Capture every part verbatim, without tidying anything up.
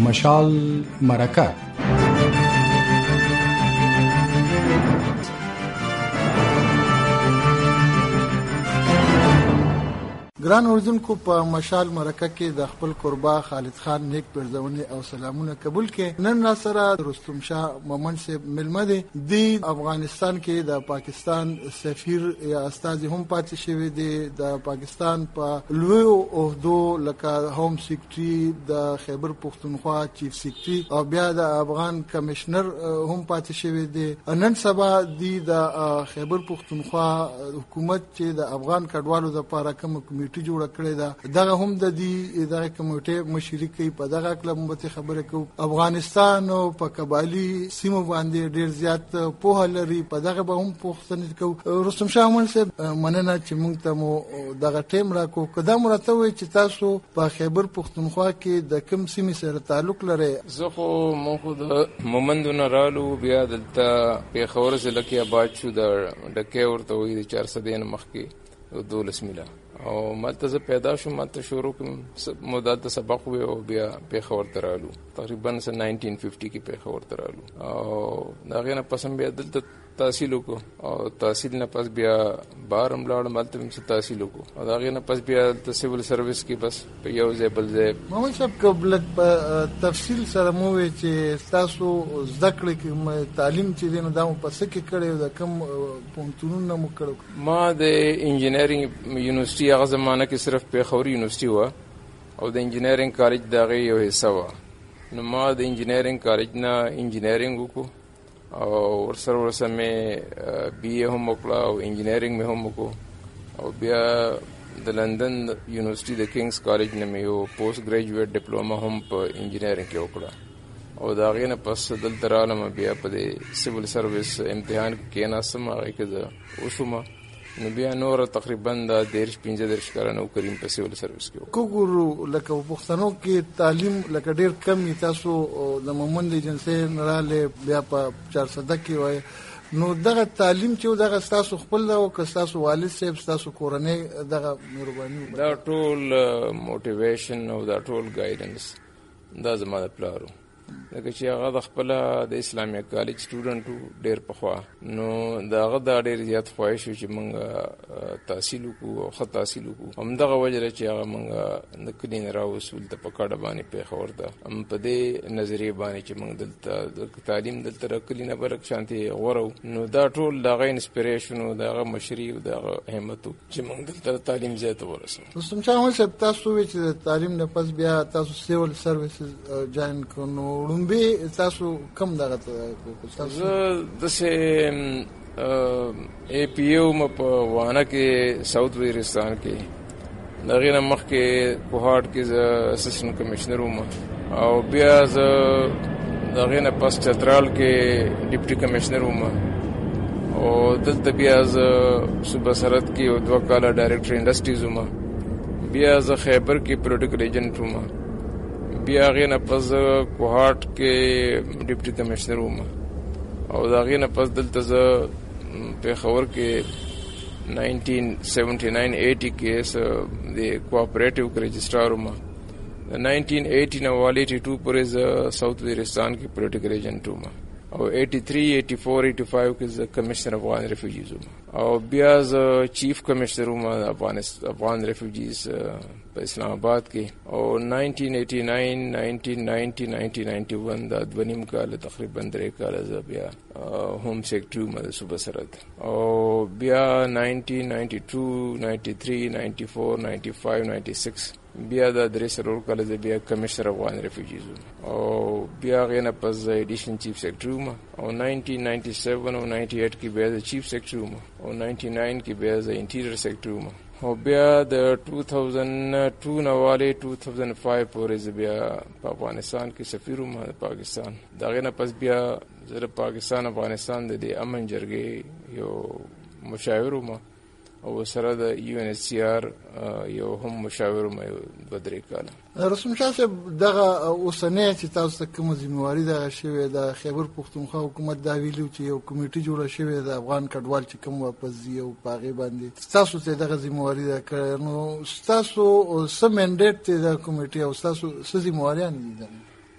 مشال مرکه. ګران اوردونکو، په مشال مرکه کې د خپل قربا خالد خان نیک پرځونې او سلامونه قبول کې. نن را سره رستم شاه مومن صاحب ملمه دي. د افغانستان کې د پاکستان سفیر یا استازي هم پاتې شوی دی. د پاکستان په لویو عہدو لکه هوم سیکرټري، د خیبر پختونخوا چیف سیکرټري او بیا د افغان کمشنر هم پاتې شوی دی. نن سبا د خیبر پختونخوا حکومت چې د افغان کډوالو لپاره کوم کمیټه جوړه کړې ده، دغه هم د دې دغه کمیټې مشري کوي. په دغه کله مبته خبره کوو. افغانستان او په قبایلی سیمو باندې ډیر زیات پوهه لري، په دغه به هم پوښتنه کوو. رستم شاه مومن صاحب، مننه چې موږ ته مو دغه ټیم راکو. کدا مرته وي چې تاسو په خیبر پختونخوا کې د کوم سیمې سره تعلق لرئ؟ زه خو مخ د مومندونه رالو، بیا دلته پیښور ضلع کې آباد شو. د ډکې ورته وایي د چار سدین مخکې دولس میله او مالته زه پیدا شوم. مالته شروع کوم مدت سبق وی او بیا پیښور ته رالو. تقریبا سن نائنٹین ففٹی کې پیښور ته رالو او دا غي نه پسند بیا دلته تحصیل وکړو او تحصیل نه پس بیا بار هم لاړم. مالته هم تحصیل وکړو او دا غي نه پس بیا د سیول سرویس کې بس په یو ځای بل ځای. محمد صاحب، قبل په تفصیل سره مو وی چې تاسو زده کړې کې تعلیم چې دینه دمو پس کې کړو، د کوم پونتونو مو کړو؟ ما د انجینرینګ یونیورسيټي هغه زمانه کې صرف پیښور یونیورسيټي و او د انجینرینګ کالج دغه یو حصہ و. نو ما د انجینرینګ کالج نه انجینرینګ وکړو او ورسره ورسره مې بی اے هم وکړه او انجینرینګ مې هم وکړو او بیا د لندن یونیورسيټي د کینګز کالج نه مې یو پوسټ ګریجویټ ډیپلوما هم په انجینرینګ کې وکړه او دا غي نه پس دلته رالم. بیا په دې سیول سرویس امتحان کې ناسم هغه کې زه وشوم. نو بیا نور تقریبا د دیرش پنځه دیرش کارانو کریم په سیول سرویس کې کوګورو. لکه پښتنو کې تعلیم لکه ډیر کم. تاسو د مومند ایجنسی نراله بیا په چار سده کې وای. نو دغه تعلیم چې دغه تاسو خپل او که تاسو والد صاحب تاسو کورنۍ دغه مهرباني دا ټول موټیویشن او دا ټول گایډنس دا زما د پلارو. لکه چې هغه د خپل د اسلامیه کالج سټوډنټو ډیر پخوا، نو داغه دا ډیر زیات خواهش چې موږ تحصیل وکړو او ښه تحصیل وکړو. همدغه وجه چې هغه موږ د کلین را وصول ته په کاډه باندې پیښور ته هم په دې نظریه باندې چې موږ دلته د تعلیم دلته را کلینه برک شانتي غورو. نو دا ټول دغه انسپیریشن او دغه مشري او دغه همت چې موږ دلته تعلیم زیات ورسو. رستم شاه مومن صاحب، تاسو چې تعلیم نه پس بیا تاسو سیول سرویسز جوائن کړو، لومبي تاسو کوم دغه تاسو د سه ای پی او م په وانه کې ساوث وزیرستان کې دغه نه مخ کې کوهاټ کې اسسټنټ کمشنر وم او بیا ز دغه نه پس چترال کې ډیپټي کمشنر وم او دلته بیا ز صوبه سرحد کې او دوه کاله ډایریکټر انډسټریز وم. بیا ز خیبر کې پولیټیکل ایجنټ وم. بیا غي نه پس کوهاټ کې ډیپټي کمشنر وم او دا غي نه پس دلته ز پیښور کې نائنٹین سیونٹی نائن ایٹی کې د کوآپریټیو رجسٹرار وم. نائنٹین ایٹی نه والی ایٹی ټو پورې ز ساوث وزیرستان کې پولیټیکل ایجنټ وم او ایٹی تھری ایٹی فور ایٹی فائیو کې ز کمشنر افغان ریفیوجیز وم او بیا ز چیف کمشنر وم افغان ریفیوجیز په اسلام آباد کې او نائنٹین ایٹی نائن نائنٹین نائنٹی نائنٹین نائنٹی ون دا دونیم کال تقریبا درې کال ز بیا هوم سیکرټري وم د صوبه سرحد او بیا نائنٹین نائنٹی ټو نائنٹی تھری نائنٹی فور نائنٹی فائیو نائنٹی سکس بیا دا درې سرور کال ز بیا کمشنر افغان ریفیوجیز او بیا غي نه پس ایډیشن چیف سیکرټري وم او نائنٹین نائنٹی سیون او نائنٹی ایٹ کې بیا چیف سیکرټري وم او نائنٹی نائن کې بیا انټیریئر سیکرټري وم او بیا د ټو تھاؤزنڈ ټو نواله ټو تھاؤزنڈ فائیو پورې بیا په افغانستان کې سفیر وم د پاکستان. دغه نه پس بیا زه پاکستان افغانستان د امن جرګې یو مشاور وم او سره د یو ان ایچ سی آر یو هم مشاور مې بدرې کاله. رسوم شاه صاحب، دغه اوسنۍ چې تاسو ته کومه ذمہواري دغه شوې د خیبر پختونخوا حکومت دا ویلو چې یو کمیټه جوړه شوې د افغان کډوال چې کوم واپس دي او پاغي باندې تاسو ته دغه ذمہواري ده کړې، نو تاسو سم منډیټ ته د کمیټې او تاسو څه ذمہواري نه دي؟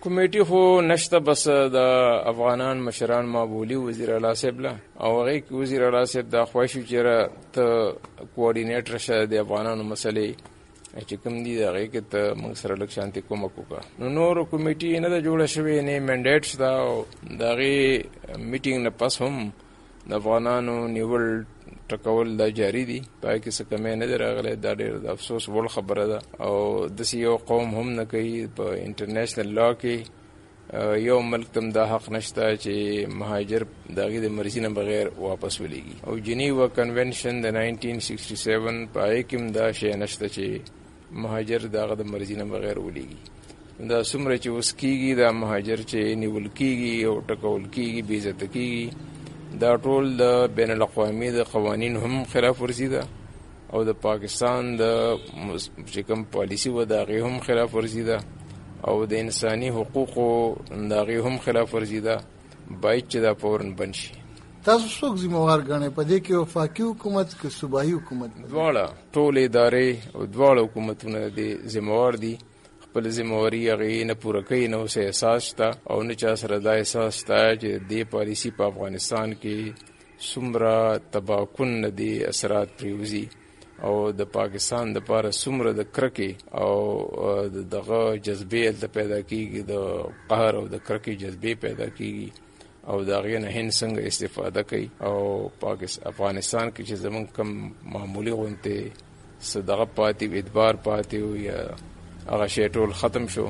کمیټي خو نشته، بس د افغانان مشران معمولي وزیر اعلی صاحب له او هغې کې وزیر اعلی صاحب دا خواهش وي چې ته کوارډینیټر شه د افغانانو مسلې چې کوم دي د هغې کې ته موږ سره لږ شانتې کومک وکړه. نو نور کمیټي نه ده جوړه شوې، نه منډیټ شته او د هغې میټینګ نه پس هم د افغانانو نیول ټکول دا جاري دي، پای کې څه کمی نه دی راغلی. دا ډېر د افسوس وړ خبره ده او داسې یو قوم هم نه کوي. په انټرنیشنل لا کې یو ملک ته دا حق نشته چې مهاجر د هغې د مرضي نه بغیر واپس ولیږي. او جنیوا کنونشن د ناینټین سکسټي سیون په هغې کې هم دا شی نشته چې مهاجر د هغه د مرضي نه بغیر ولیږي. دا څومره چې اوس کېږي دا مهاجر چې نیول کېږي او ټکول کېږي، بې عزته کېږي، دا ټول د بین الاقوامي د قوانین هم خلاف ورزي ده او د پاکستان د چې کوم پالیسي و د هغې هم خلاف ورزي ده او د انساني حقوقو د هغې هم خلاف ورزي ده. باید چې دا فوراً بند شي. تاسو څوک ذمہوار ګڼئ په دې کې، وفاقي حکومت که صوبایي حکومت؟ دواړه، ټولې ادارې او دواړه حکومتونه دې ذمہوار دي. خپل ذمہواري هغې نه پوره کوي، نه اوس احساس شته او نه چا سره دا احساس شته چې دې پالیسي په افغانستان کې څومره تباکن نه دي اثرات پرېوځي او د پاکستان دپاره څومره د کرکې او د دغه جذبې هلته پیدا کېږي، د قهر او د کرکې جذبې پیدا کېږي او د هغې نه هند څنګه استفاده کوي. او افغانستان کې چې زمونږ کم معمولي غوندې څه دغه پاتې و، اعتبار پاتې و یا هغه شی ټول ختم شو،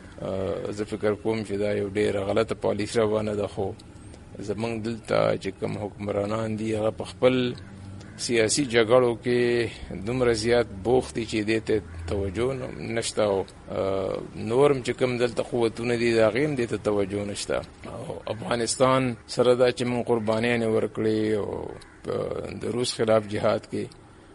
زه فکر کوم چې دا یو ډېره غلطه پالیسي روانه ده. خو زمونږ دلته چې کوم حکمرانان دي هغه په خپل سیاسي جګړو کې دومره زیات بوخت دي چې دې ته توجه نشته او نورم چې کوم دلته قوتونه دي د هغې هم دې ته توجه نشته. او افغانستان سره دا چې موږ قربانیانې ورکړې او د روس خلاف جهاد کې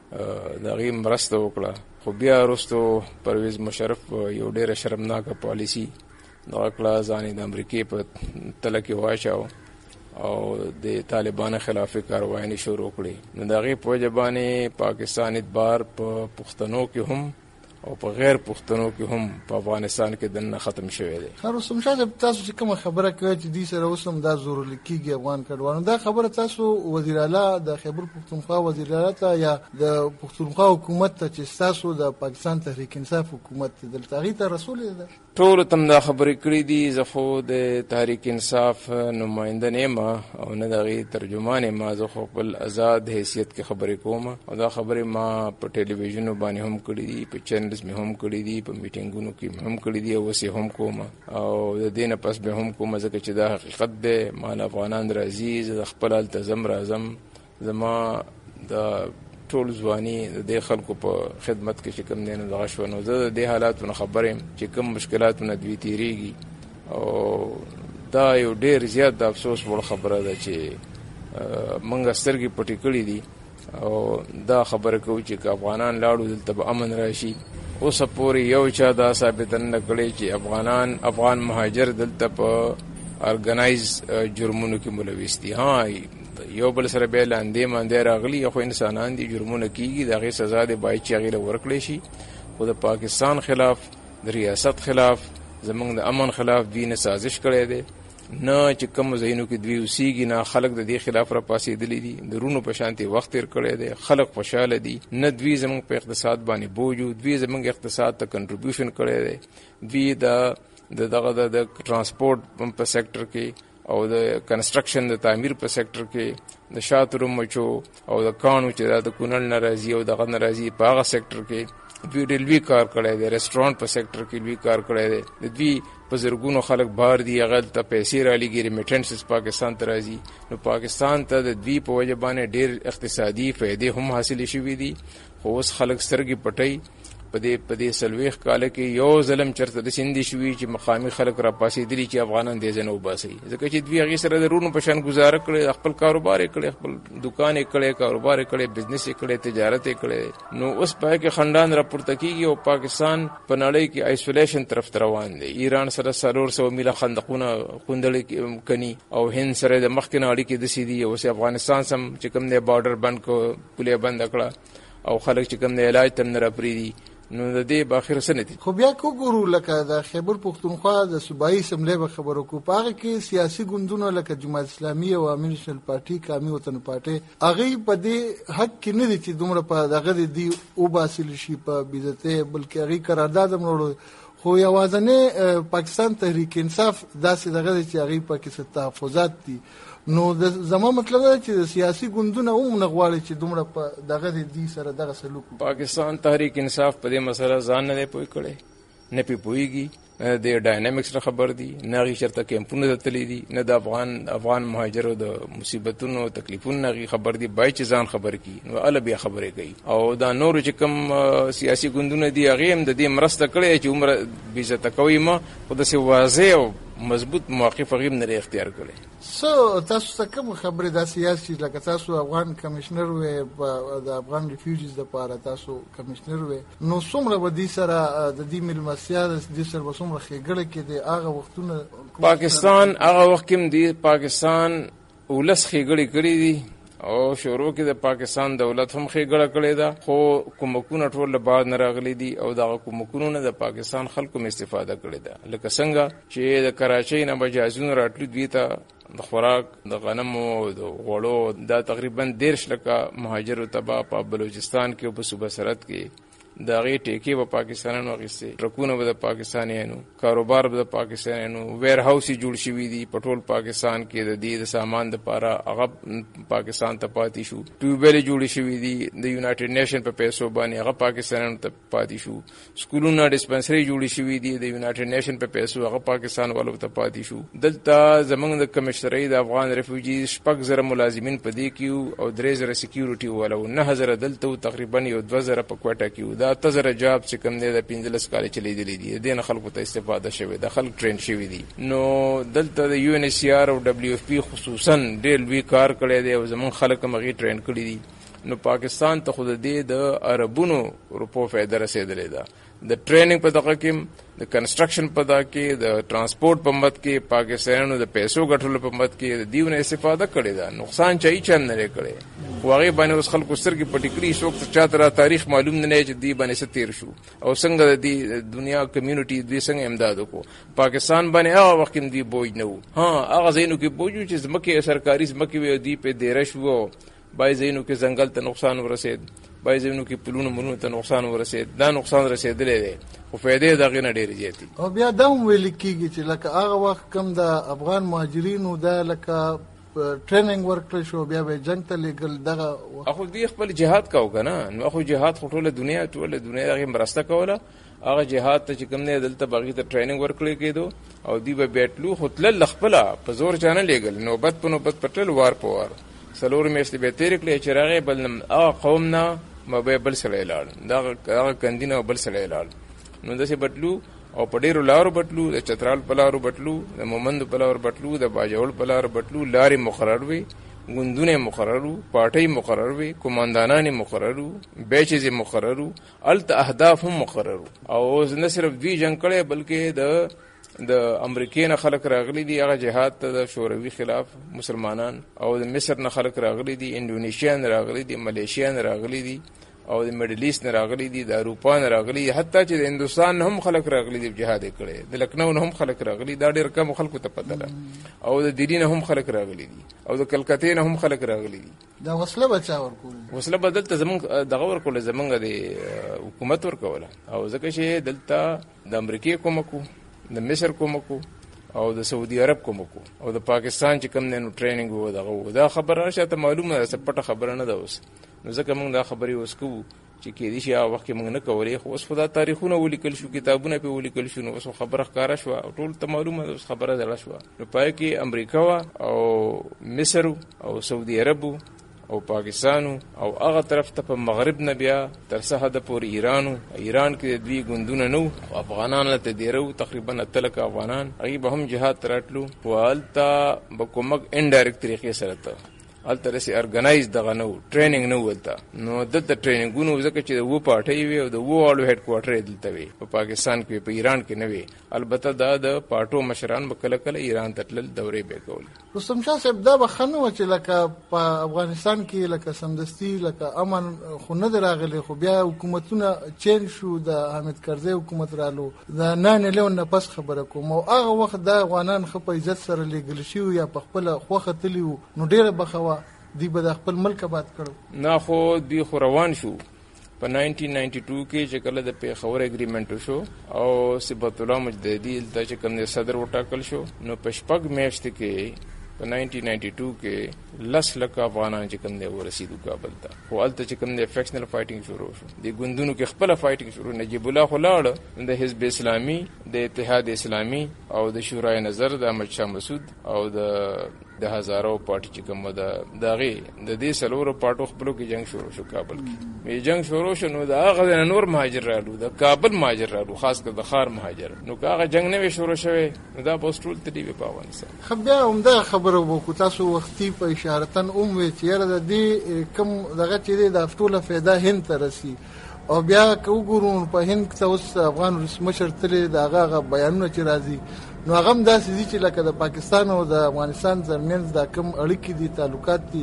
د هغې مرسته وکړه، خو بیا وروستو پرویز مشرف یو ډېره شرمناکه پالیسي دغه کړه، ځان یې د امریکې په تله کې واچاو او د طالبانو خلافي کاروایانې شروع کړې. نو د هغې په وجه باندې پاکستان اعتبار په پښتنو کې هم او په غیر پښتنو کې هم په افغانستان کې دننه ختم شوی دی. رستم شاه صاحب، تاسو چې کومه خبره کوئ چې دوی سره اوس هم دا زورول کېږي افغان کډوالو، دا خبره تاسو وزیر اعلی د خیبر پښتونخوا وزیر اعلی ته یا د پښتونخوا حکومت ته چې ستاسو د پاکستان تحریک انصاف حکومت دلته هغې ته رسولې ده؟ ټولو ته هم دا خبرې کړي دي. زه خو د تحریک انصاف نماینده نه یم او نه د هغې ترجمان یم، زه خو خپل آزاد حیثیت کې خبرې کوم او دا خبرې ما په ټلویزیونو باندې هم کړي دي، په چینلز مې هم کړي دي، په میټینګونو کې هم کړي دي او اوس یې هم کوم او د دې نه پس به هم کوم، ځکه چې دا حقیقت دی. ما له افغانان راځي، زه د خپل هلته ځم راځم، زما د ټول ځواني د دې خلکو په خدمت کې چې کوم دی نو دغه شوه. نو زه د دې حالاتو نه خبر یم چې کوم مشکلاتو نه دوی تېرېږي او دا یو ډېر زیات د افسوس وړ خبره ده چې موږ سترګې پټې کړي دي او دا خبره کوو چې که افغانان لاړو دلته به امن راشي. اوسه پورې یو چا دا ثابته نه کړی چې افغانان افغان مهاجر دلته په ارګنایز جرمونو کې ملوث دي. ها، یو بل سره بیا لاندې ماندې راغلي، خو انسانان دي، جرمونه کېږي، د هغې سزا دې باید چې هغې له ورکړی شي. خو د پاکستان خلاف، د ریاست خلاف، زمونږ د امن خلاف دوی نه سازش کړی دی، نه چې کومو ځایونو کې دوی اوسېږي، نه خلک د دې خلاف را پاڅېدلي دي، د رونو په شانتې وخت تېر کړی دی، خلک خوشحاله دي، نه دوی زمونږ په اقتصاد باندې بوج وو، دوی زمونږ اقتصاد ته کنټریبیوشن کړی دی، دوی د دغه د ټرانسپورټ په سیکټر کې او د کنسټرکشن د تعمیر په سیکټر کې د شاتو مچو او د کانو چې دا د کونړ نه راځي او دغه نه راځي په هغه سیکټر کې دوی ډېر لوی کار کړی دی. ریسټورانټ په سیکټر کې لوی کار کړی دی. د دوی په زرګونو خلک بهر دي، هغه ته پیسې رالیږي، ریمیټنسز پاکستان ته راځي. نو پاکستان ته د دوی په وجه باندې ډېر اقتصادي فایدې هم حاصلې شوي دي. خو اوس خلک سترګې پټوي. په دې په دې څلوېښت کاله کې یو ظلم چېرته داسې نه دي شوي چې مقامي خلک را پاڅېدلي چې افغانان دې ځای نه وباسئ، ځکه چې دوی هغې سره د رونو په شان ګزاره کړې، خپل کاروبار یې کړی، خپل دوکان یې کړی، کاروبار یې کړی، بزنس یې کړی، تجارت یې کړی. نو اوس په هغې کې خنډان راپورته کېږي او پاکستان په نړۍ کې آیسولیشن طرف ته روان دی. ایران سره څلور سوه میله خندقونه خوندړې کني او هند سره د مخکې نه اړیکې داسې دي. اوس افغانستان سم چې کوم دی بارډر بند کو، پولې بنده کړه او خلک چې کوم دی علاج ته هم نه راپرېږدي. نو د دې باخر سنتي. خو بیا کو ګورو لکه د خیبر پختونخوا د صوبایي اسمبلی به خبرو کو پاره کې سیاسي ګوندونه لکه جماعت اسلامي او عامه نېشنل پارټي قومي وطن پارټي هغه په دې حق کې نه دي چې دومره په دغه دی او باسل شي په بیزته بلکې هغه قرارداد مړو. خو یوازنه پاکستان تحریک انصاف داسې دغه چې هغه په کې تحفظات دي. نو د زمو مطلب دا چې د سیاسي ګوندونه هم نه غواړي چې دومره په دغه دي سره دغه سلوک. پاکستان تحریک انصاف په دې مسله ځان نه پوي کړي نه پی پويږي د ډاینامیکس نه خبر دي نه غي شرطه کیمپونه تللی دي نه د افغان افغان مهاجرو د مصیبتونو تکلیفونو غي خبر دي بای چې ځان خبر کی نو ال بیا خبرې کوي. او دا نور چې کوم سیاسي ګوندونه دي هغه هم د دې مرسته کړي چې عمر بیزته کوي ما په داسې واضح او مضبوط موقف غیم نه اختیار کړي. سو تاسو څه کوم خبرې د سیاسي لکه تاسو افغان کمشنر وې د افغان ریفیوجیز د پاره تاسو کمشنر وې نو څومره به دي سره د دې ملمسیا د دې سره څومره خېګړه کې د هغه وختونه پاکستان هغه وخت کې دی پاکستان ولس خېګړې کړې دي او شروع کې د پاکستان دولت هم خېګړه کړې ده خو کومکونه ټول له بعد نه راغلي دي او دا کومکونه نه د پاکستان خلکو هم استفاده کړې ده. لکه څنګه چې د کراچۍ نه بجازونه راتلو دوی ته د خوراک د غنمو د غوړو دا تقریبا دیرش لکه مهاجرو تبا په بلوچستان کې او په صوبه سرحد کې دا غي ټیکي په پاکستانانو غوښتي ټرکونه به د پاکستانیانو کاروبار به د پاکستانیانو ویر هاوس جوړ شوی دي په ټول پاکستان کې د دې د سامان لپاره هغه پاکستان ته پاتې شو. ټیوبل جوړ شوی دي د یونایټډ نیشن په پیسو باندې هغه پاکستانیانو ته پاتې شو. سکولونه ډیسپنسری جوړ شوی دي د یونایټډ نیشن په پیسو هغه پاکستان والو ته پاتې شو. دلته زمونږ د کمشنري د افغان ریفیوجی شپږ زره ملازمین په دې کې او درې زره سکیورټي والو نه زره دلته تقریبا یو دوه زره په کوټه کې دا تزر جاب چې کوم دی د پنځلس کال چلی دی دي دین خلکو ته استفاده شوی د خلک ټرین شوی دي. نو دلته د یو ان ایچ سی آر او دبليو اف پی خصوصا ډېر لوی کار کړی دی او زمون خلک مغي ټرین کړی دي. نو پاکستان ته خود دې د عربونو روپو فائدہ رسیدلې ده د ټریننګ په دغه کې د کنسټرکشن په دغه کې د ترانسپورت په مت کې پاکستانونو د پیسو ګټلو په مت کې د دیونه استفاده کړې ده. نقصان چای چم نه کړي خو هغه باندې اوس خلکو سترګې پټې کړي شو چې چاته را تاریخ معلوم نه چې دی باندې ستیر شو او څنګه د دنیا کمیونټي دوی څنګه امداد وکړو. پاکستان باندې هغه وخت کې دی بوج نه و ها هغه زینو کې بوج چې زمکه سرکاري زمکه وي دی په دیرش وو بای زینو کې ځنګل ته نقصان ورسید بای زینو کې پلونو مونږ ته نقصان ورسید دا نقصان رسیدلې دی خو فائدې دغه نه ډېر زیاتی. او بیا دا ویل کېږي چې لکه هغه وخت کم د افغان مهاجرینو دا لکه ټریننګ ورکړل شو بیا به جنگ ته لګل دغه اخو دی خپل جهاد کاو کنه نو اخو جهاد ټوله دنیا ټوله دنیا هغه مرسته کوله هغه جهاد ته چې کوم نه دلته باغی ته ټریننګ ورکړل کېدو او دی به بیٹلو خپل خپل په زور چانه لګل نوبت په نوبت پټل وار په وار سلور میاشتې به تیر کړې چې راغې بل هغه قوم نه مبه بل سره لاړ دا هغه کندینه بل سره لاړ نو داسې بټلو او په ډیرو لارو بټلو د چترال په لارو بټلو د مومند په لارو بټلو د باجوړ په لارو بټلو لارې مقرر وي ګوندونه مقرر وو پارټي مقرر وي کوماندانان مقرر وو بیچز مقرر وو الت اهداف هم مقرر او نه صرف دوی جنگ کړي بلکې د د امریکای نه خلک راغلي دي هغه جهاد ته د شوروي خلاف مسلمانان او د مصر نه خلک راغلي دي انډونیشیا نه راغلي دي ملیشیا نه راغلي دي او د میډل ایست نه راغلي دي د اروپا نه راغلي حتی چې د هندستان هم خلک راغلي دي جهاد کړي د لکنو نه هم خلک راغلي دا ډېر کم خلکو ته پته ده او د دلی نه هم خلک راغلي دي او د کلکته نه هم خلک راغلي دي دا وسله بچا ورکول وسله بدلته زمونږ دغه ورکول زمونږ د حکومت ورکوله او ځکه چې دلته د امریکای کومکو د مصر کومکو او د سعودي عرب کومکو او د پاکستان چې کوم نه ټریننګ وو دغه دا خبره شته معلومه ده پټه خبره نه ده اوس نو ځکه موږ دا خبرې اوس کوو چې کې دي چې هغه وخت موږ نه کولې خو اوس خدا تاریخونه ولیکل شو کتابونه په ولیکل شو نو اوس خبره ښکارا شو ټول ته معلومه ده اوس خبره زړه شو نو پای کې امریکا او مصر او سعودي عرب او پاکستانو او هغه طرف ته په مغرب نه بیا تر څه حد پورې ایرانو ایران کې دوی ګوندونه نو افغانان ته دیرو تقریبا اتلک افغانان هغه به هم جهاد تراتلو والتا بکومک انډایرکټ طریقې سره ته الته سي ارګنایز دغه نو ټریننګ نو ولته نو د ټریننګونو ځکه چې د و پارټي وي او د و اړو هډ کوارټر دلته وي په پاکستان کې په ایران کې نه وي. البته دا د پارټو مشران به کله کله ایران ته تلل دورې به کول. رستم شاه صاحب دا بخنه و چې لکه په افغانستان کې لکه سمدستي لکه امن خو نه راغلی، خو بیا حکومتونه چین شو، د حامد کرزي حکومت رالو، د نان لیون نه پس خبره کوم او هغه وخت د افغانان خو په عزت سره لګل شي یا په خپل خوخه تلی نو ډیره بخوا دی به خپل ملک آباد کړو. نه خو دی خو روان شو په نائنټین نائنټي ټو کې چې کله د پیښور اګریمنټ شو او صبغت الله مجددي د چې کوم صدر وټاکل شو نو په شپږ میاشت کې په نائنټین نائنټي ټو کې لس لک افغانان چې کوم دی ورسېدو کابل ته. خو هلته چې کوم دی فیکشنل فایټینګ شروع شو، د ګوندونو کې خپله فایټینګ شروع. نجیب الله خو لاړه، د حزب اسلامي، د اتحاد اسلامي او د شورای نظر د احمد شاه مسعود او د د هزارو پارټي چې کوم ده دغه د دې سلورو پارټو خپلو کې جنگ شروع شو کابل کې. وی جنگ شروع شو نو د هغه نور مهاجر رالو، د کابل مهاجر رالو، خاص کر د خار مهاجر. نو هغه جنگ نه شروع شوی نو دا پوسټول ته دی په افغانستان. خو بیا همدا خبره وکړو تاسو وختي په اشارتن اوم وی چې د دې کم دغه چې د افټوله فایده هند ته رسی او بیا کو ګورون په هند کې اوس افغان رسمشر تلې د هغه بیانونه چې راځي نو هغه هم داسې دي چې لکه د پاکستان او د افغانستان ترمنځ دا کوم اړیکې دي، تعلقات دي،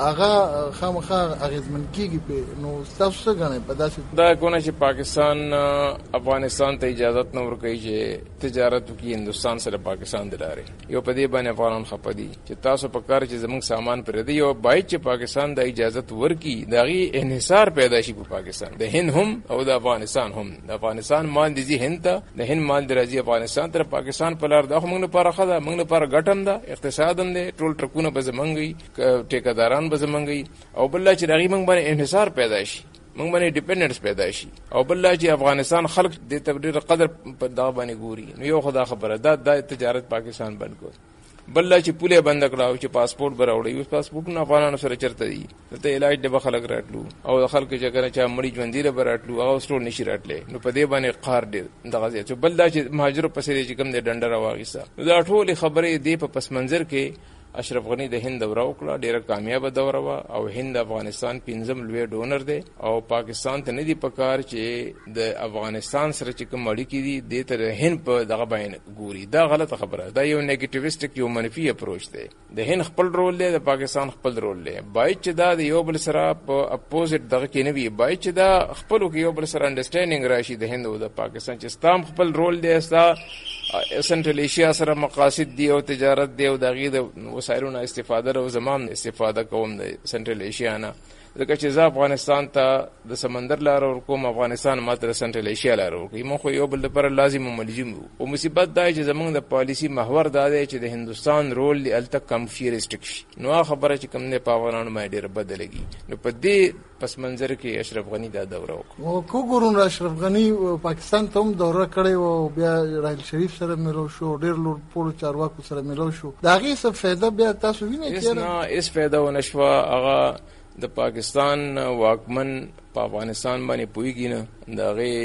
هغه خامخا اغیزمن کیږي په. نو تاسو څه غواړئ په داسې دا کونه چې پاکستان افغانستان ته اجازه نه ورکوي چې تجارت وکړي هندستان سره پاکستان دلاره یو په دې باندې افغانان خپدي چې تاسو په کار چې زموږ سامان پر دی یو بای چې پاکستان د اجازه ورکړي داغي انحصار پیدا شي په پاکستان د هند هم او د افغانستان هم. د افغانستان مال دي هند ته، د هند مال دی راځي افغانستان تر پاکستان په لار. دا موږ لپاره خدا موږ لپاره ګټم ده، اقتصاد هم دی، ټول ټرکونه به زمونږي، ټیکداران به زمونږي او بل چې دغه موږ باندې انحصار پیدا شي، موږ باندې ډیپندنس پیدا شي او بل چې افغانستان خلک د تبدیل قدر په دا باندې ګوري. نو یو خدا خبره ده د تجارت پاکستان بند کو، بل چې پوله بند کړه چې پاسپورت براوړي، اوس پاسپورتونه افغانانو سره چرته دي، ته علاج د خلک راتلو او خلک چې کنه چې مړي ژوندۍ راتلو هغه سټور نشي راتلې. نو په دې باندې قهر دي دغه ځای چې بل چې مهاجر پسې چې کوم د ډنډر واغیسه. دا ټول خبرې دی په پس منظر کې اشرف غنی د هند دوره وکړه، ډیره کامیابه دوره وا او هند افغانستان پنځم لوی ډونر دی او پاکستان ته نه دی پکار چې د افغانستان سره چې کوم اړیکې دي د تر هند په دغه باندې ګوري. دا غلطه خبره ده، یو نیگیټیویسټک یو منفي اپروچ دی. د هند خپل رول دی، د پاکستان خپل رول دی. باید چې دا د یو بل سره په اپوزیټ دغه کې نه وي، باید چې دا خپل کې یو بل سره انډرستانډینګ راشي د هند او د پاکستان چې ستام خپل رول دی، استا سنټرل ایشیا سره مقاصد دی او تجارت دی او دغه د وسایلونو استفاده او زمام استفاده کوم د سنټرل ایشیا نه. ځکه چې زه افغانستان ته د سمندر لار ور کوم، افغانستان ماته د سنټرل ایشیا لار ور کوي، مو خو یو بل لپاره لازم ملزم وو. او مصیبت دا چې زمونږ د پالیسی محور دا دی چې د هندستان رول دی الته کم فیرستک شي. نو خبره چې کوم نه په افغانانو باندې ډېر بدلېږي. نو په دې پس منظر کې اشرف غنی دا دوره وکړه او کو ګورون اشرف غنی پاکستان ته هم دوره کړې او بیا راحیل شریف سره ملو شو، ډېر لوړ پوړو چارواکو سره ملو شو. دا غي څه فائدہ بیا تاسو وینئ چې نه اس فائدہ ونشوا. هغه د پاکستان واکمن په افغانستان باندې پویږي نه، د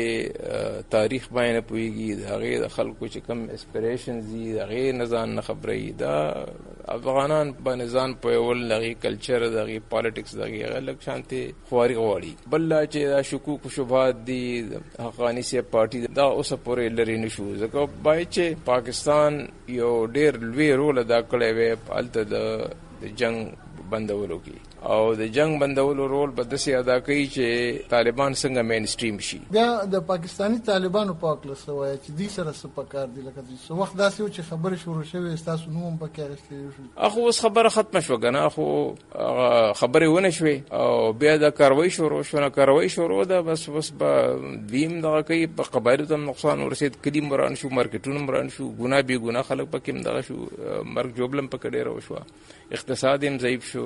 هغې تاریخ باندې پویږي، د هغې د خلکو چې کوم اسپریشنز دي د هغې نه ځان نه خبروي. دا افغانان باندې ځان پویول، د هغې کلچر، د هغې پالیټکس، د هغې هغه لږ شانتې خواري غواړي. بل چې دا شکوک و شبهات دي، حقاني صاحب پارټي دا اوسه پورې لرې نه شو. ځکه باید چې پاکستان یو ډېر لوی رول ادا کړی وی هلته د جنګ بندولو کې او د جنگ بندولو رول به داسې ادا کوي چې طالبان څنګه مین سټریم شي. بیا د پاکستانی طالبانو په اړه څه وایي چې دې سره څه پکار دي؟ لکه څه وخت داسې و چې خبره شروع شوې تاسو نوم پکې اغستې شو، اخو اوس خبره ختمه شو کنه، اخو خبرې ونه شوې او بیا د کاروي شروع شو. نه کاروي شروع ده بس بس به دیم دغه کوي، په قبایلو ته نقصان ورسید، کلی مران شو، مارکیټونه مران شو، ګناه بی ګناه خلک پکې دغه شو، مرګ جوړلم پکې ډېر وشو، اقتصاد هم ضعیف شو،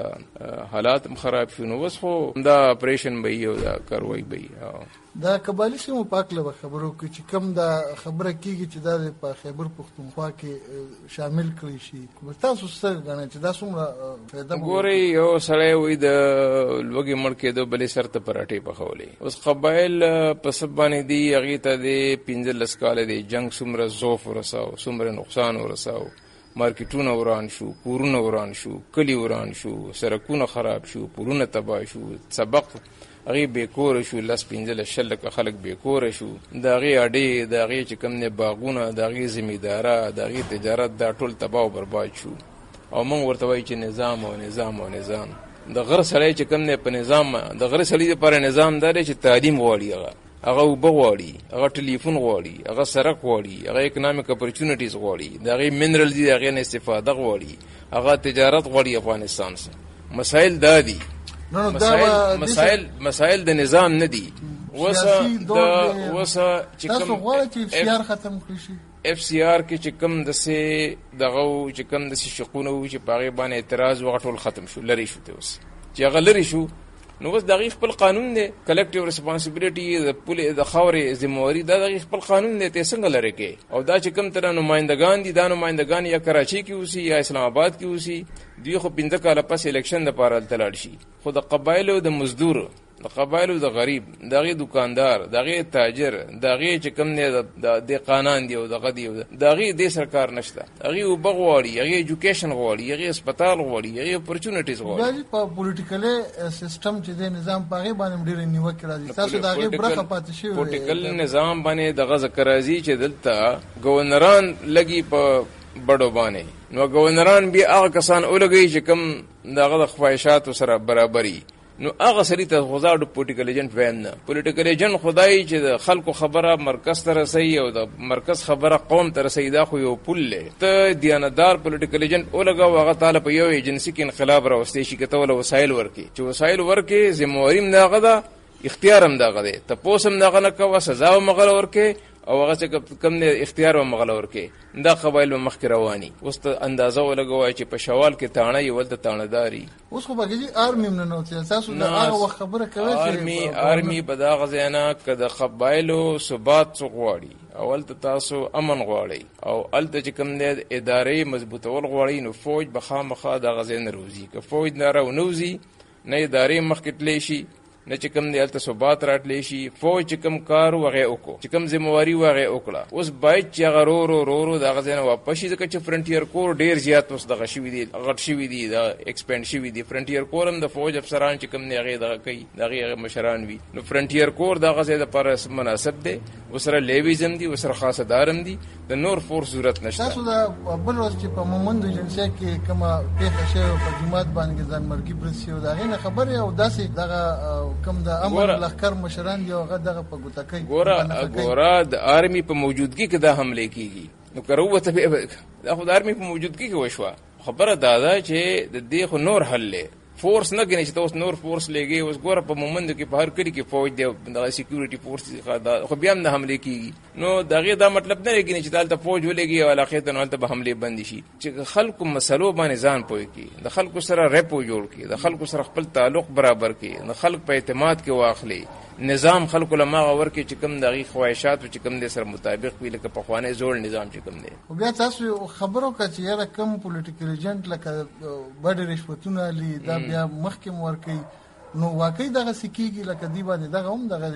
حالات هم خراب شو. نو اوس خو دا اپریشن به یو دا کاروي به دا قبایلی سیمو پاکله به خبرو کې چې کم دا خبره کیږي چې دا په خیبر پختونخوا کې شامل کړی شي. تاسو څه غواړئ چې دا څومره فائدہ ګوري؟ یو سړی وي د لوګي مړ کېدو بلې سر ته پراټې پخولې. اوس قبایل په سب باندې دي، هغې ته د پنځلس کاله د جنګ څومره ضعف ورساو، څومره نقصان ورساو، مارکیټونه وران شو، کورونه وران شو، کلی وران شو، سړکونه خراب شو، پلونه تباه شو، سبق هغې بېکوره شو، لس پنځلس شل لکه خلک بېکوره شو، د هغې اډې، د هغې چې کوم دی باغونه، د هغې زمینداره، د هغې تجارت دا ټول تباه او برباد شو. او موږ ورته وایو چې نظام او نظام او نظام. د غر سړی چې کوم دی په نظام، د غر سړي دپاره نظام دا دی چې تعلیم غواړي، هغه هغه اوبه غواړي، هغه ټلیفون غواړي، هغه سړک غواړي، هغه اکنامک اپرچونټیز غواړي، د هغې منرل دي، د هغې نه استفاده غواړي، هغه تجارت غواړي افغانستان سره. مسایل دا دي، مسائل مسائل مسائل د نظام نه دي. وسه د وسه چې کوم اف سی آر ختم کړی شي، اف سی آر کې چې کوم د سه دغه چې کوم د شقونه و چې پاغه باندې اعتراض وغټول ختم شو، لری شو ته اوس چې هغه لری شو. نو بس دغه خپل قانون دی، کلیکټیو ریسپانسیبিলিټي، د پولی د خاورې ذمہواری، دا دغه خپل قانون دی، ته څنګه لری کې. او دا چې کوم تر نمائندگان دي، دا نمائندگان یا کراچي کې اوسي یا اسلام آباد کې اوسي، دوی خو پنځه کاله پس الیکشن د پاره تلاړ شي. خو د قبایلو د مزدور، د قبایلو د غریب، دغه دکاندار، دغه تاجر، دغه چې کوم نه د قانون دی او دغه دی، دغه د سرکار نشته، هغه وبغواړي، هغه ایجوکیشن غواړي، هغه هسپتال غواړي، هغه اپورچونټیز غواړي. دا په پولیټیکل سیستم چې د نظام پاغه باندې ډېر نیوکه راځي. تاسو دغه برخه پاتې شوی پولیټیکل نظام باندې دغه ذکر راځي چې دلته گورنران لګي په بڑو باندې. نو گورنران بیا هغه کسان اولګي چې کوم دغه د خواهشاتو سره برابرۍ. نو هغه سړي ته غوځاو د پولیټیکل ایجنټ وایم نه. پولیټیکل ایجنټ خدای چې د خلکو خبره مرکز ته رسوي او د مرکز خبره قوم ته رسوي، دا خو یو پل دی. ته دیانتدار پولیټیکل ایجنټ ولګاو، هغه تعالی په یو ایجنسی کې انقلاب راوستي شي، کته ول وسایل ورکي چې وسایل ورکي، ذمہواری هم دغه ده، اختیار هم دغه دی، تپوس هم دغه نه کوه، سزا هم هغه ورکي او هغه چې کم نه اختیار هم هغه ورکي. دا قبایل به مخکې رواني. اوس ته اندازه ولګوئ چې په شوال کې تاڼه یې ولته تاڼهداري. اوس خو بګي آرمي هم نه نوځي، تاسو د هغه وخت خبره کوئ چې آرمي آرمي په دغه ځای نه که د قبایلو ثبات څوک غواړي، اول ته تاسو امن غواړئ او هلته چې کوم دی ادارې مضبوطول غواړئ، نو فوج به خامخا دغه ځای نه روځي. که فوج نه راونوځي، نه ادارې مخکې تللی شي، نه چې کوم دی هلته ثبات راتلی شي. فوج چې کوم کار و هغې وکړو، چې کوم ذمہواري و هغې وکړه. اوس باید چې هغه رو رو رو رو دغه ځای نه واپس شي، ځکه چې فرنټیر کور ډېر زیات اوس دغه شوي دي، غټ شوي دي، د ایکسپینډ شوي دي. فرنټیر کور هم د فوج افسران چې کوم دی هغې دغه کوي، د هغې هغه مشران وي. نو فرنټیر کور دغه ځای دپاره مناسب دی. ورسره لیویز هم دي، ورسره خاصه دار هم دي، د نور فورس ضرورت نشته. تاسو د بل ورځ چې په مومند ایجنسۍ کې کومه پېښه شوې په جومات باندې ځانمرګي برسي او د هغې نه خبرې او داسې دغه کوم د امن لښکر مشران دي هغه دغه په ګوتکۍ ګوره ګوره د آرمي په موجودګي کې دا حملې کېږي. نو که راووته دا خو د آرمي په موجودګي کې وشوه. خبره دا ده چې د دې خو نور حل دی، فورس نه ګڼي چې ته اوس نور فورس لګې. اوس ګوره په مومندو کې په هر کلي کې فوج دی، دغه سیکیورټي فورس خو بیا هم د حملې کېږي. نو د هغې دا مطلب نه لګي چې دلته فوج ولګي او علاقې ته نو هلته به حملې بندې شي. چې خلکو مسلو باندې ځان پوه کړي، د خلکو سره ریپو جوړ کړي، د خلکو سره خپل تعلق برابر کړي، د خلک په اعتماد کې واخلي، نظام خلکو له ماغه ورکې چې کوم د هغې خواهشاتو چې کوم دی سره مطابق وي، لکه پخوانی زوړ نظام چې کوم دی. خو بیا تاسو خبرو که چې یاره کوم پولیټیکل ایجنټ لکه بډې رشوتونه لي دا بیا مخکې ورکوي، نو واقعي دغسې کېږي لکه دې باندې دغه هم دغه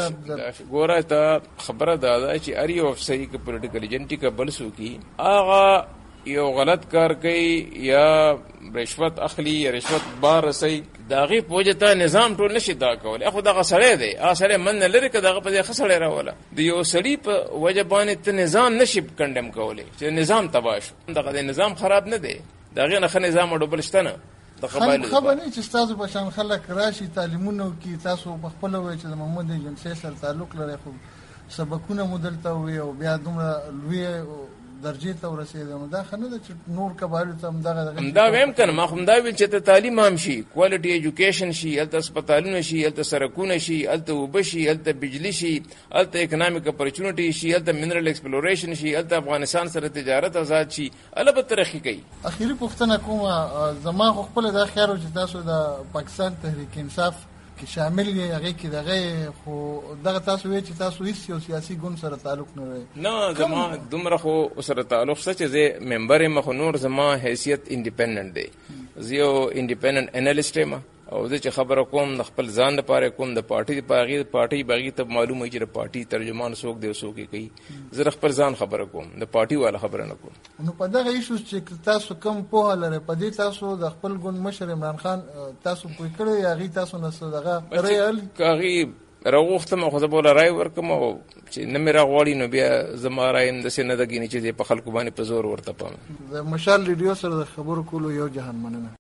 دی. ګوره ته خبره دا ده چې هر یو افسري که پولیټیکل ایجنټي که بل څوکي هغه یو غلط کار کوي یا رشوت اخلي یا رشوت بار رسوي، د هغې په وجه ته نظام ټول نشي دا کولی. خو دغه سړی دی، هغه سړی من نه لرې که دغه په ځای ښه سړی راوله. د یو سړي په وجه باندې ته نظام نشي کنډم کولی چې نظام تباه شو. دغه د نظام خراب نه دی، د هغې نه ښه نظام او ډوبل شته نه. ښه به نه چې ستاسو په شان خلک راشي تعلیمونه وکړي، تاسو په خپله ووایئ چې د محمد ایجنسۍ سره تعلق لرئ، خو سبقونه مو دلته ووایي او بیا دومره لویې درجې ته ورسېده، نو دا ښه نه ده چې نور قبایلو ته همدغه دغه همدا ویم که نه. ما خو همدا ویل چې ته تعلیم عام شي، کوالټي ایجوکیشن شي، هلته هسپتالونه شي، هلته سړکونه شي، هلته اوبه شي، هلته بجلي شي، هلته اکنامک اپورچونټي شي، هلته منرل ایکسپلوریشن شي، هلته افغانستان سره تجارت آزاد شي، هله به ترقي کوي. اخري پوښتنه کومه، زما خو خپله دا خیال و چې تاسو د پاکستان تحریک انصاف کې شامل یې، هغې کې دغه خو دغه تاسو وایئ چې تاسو هېڅ یو سیاسي ګوند سره تعلق نه لرئ. نه زما دومره خو سره تعلق شته چې زه ممبر یم، خو نور زما حیثیت انډیپینډنټ دی. زه یو انډیپینډنټ انالیسټ یم او زه چې خبره کوم د خپل ځان لپاره کوم د پارټي لپاره د پارټي باغی ته معلومه چې د پارټي ترجمان څوک دی څوک یې کوي. زه خپل ځان خبره کوم د پارټي والا خبره نه کوم. نو په دغه ایشو چې تاسو کوم په لاره په دې تاسو د خپل ګوند مشر عمران خان تاسو پوي کړی یا غي تاسو نه دغه ریال کاغي راغوختم خو زه بوله رای ورکم او چې نه مې راغواړي نو بیا زما رایم داسې نه ده ګینې چې په خلکو باندې په زور ورته پام. د مشال ریډیو سره د خبرو کولو یو جهان مننه.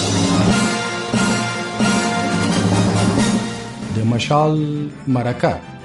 د مشال مرکه